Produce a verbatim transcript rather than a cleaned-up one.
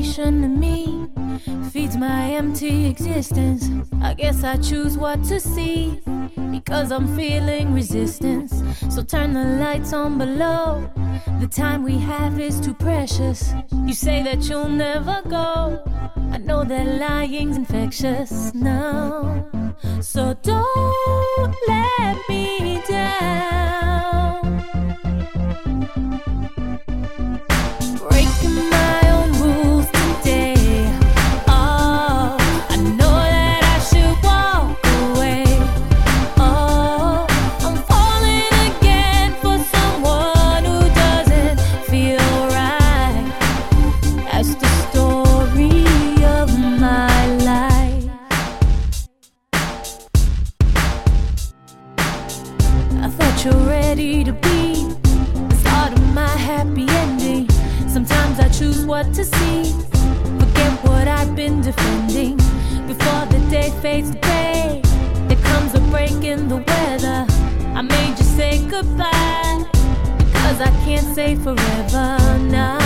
motivation to me, feeds my empty existence. I guess I choose what to see, because I'm feeling resistance. So turn the lights on below. The time we have is too precious. You say that you'll never go. I know that lying's infectious now. So don't let me down. Breaking my own rules today. Oh, I know that I should walk away. Oh, I'm falling again for someone who doesn't feel right. That's the story of my life. I thought you're ready to be the start of my happy ending. Sometimes I choose what to see, forget what I've been defending. Before the day fades to gray, there comes a break in the weather. I made you say goodbye, because I can't say forever now.